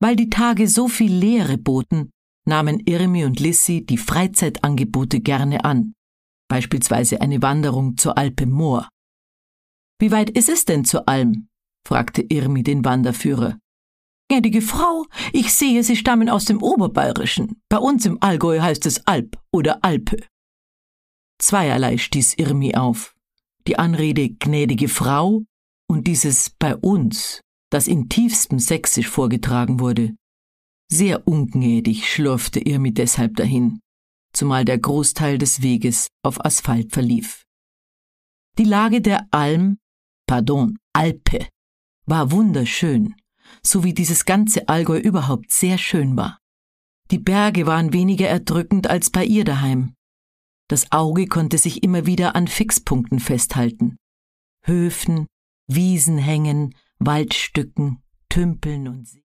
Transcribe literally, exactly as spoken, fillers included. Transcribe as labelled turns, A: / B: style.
A: Weil die Tage so viel Leere boten, nahmen Irmi und Lissi die Freizeitangebote gerne an, beispielsweise eine Wanderung zur Alpe Moor. »Wie weit ist es denn zur Alm?« fragte Irmi den Wanderführer. »Gnädige Frau, ich sehe, Sie stammen aus dem Oberbayerischen. Bei uns im Allgäu heißt es Alp oder Alpe.« Zweierlei stieß Irmi auf. Die Anrede »gnädige Frau« und dieses »bei uns«, das in tiefstem Sächsisch vorgetragen wurde. Sehr ungnädig schlurfte Irmi deshalb dahin, zumal der Großteil des Weges auf Asphalt verlief. Die Lage der Alm, pardon, Alpe, war wunderschön, so wie dieses ganze Allgäu überhaupt sehr schön war. Die Berge waren weniger erdrückend als bei ihr daheim. Das Auge konnte sich immer wieder an Fixpunkten festhalten. Höfen, Wiesenhängen, Waldstücken, Tümpeln und See.